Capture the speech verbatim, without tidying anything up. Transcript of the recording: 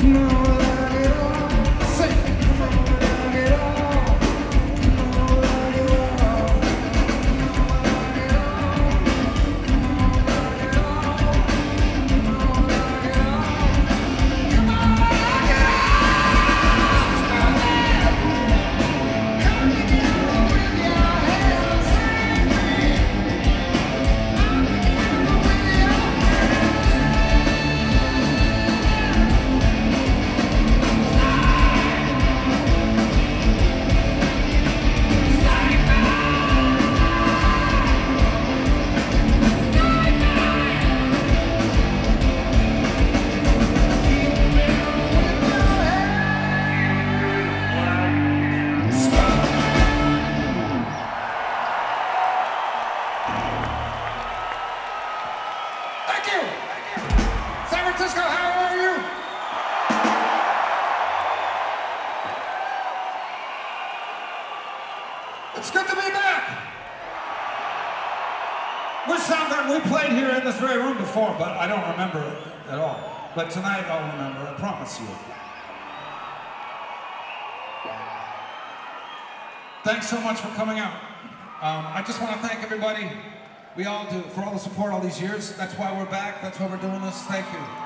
It's good to be back. We're Soundgarden. We played here in this very room before, but I don't remember it at all. But tonight I'll remember, I promise you. Thanks so much for coming out. Um, I just want to thank everybody. We all do, for all the support all these years. That's why we're back. That's why we're doing this. Thank you.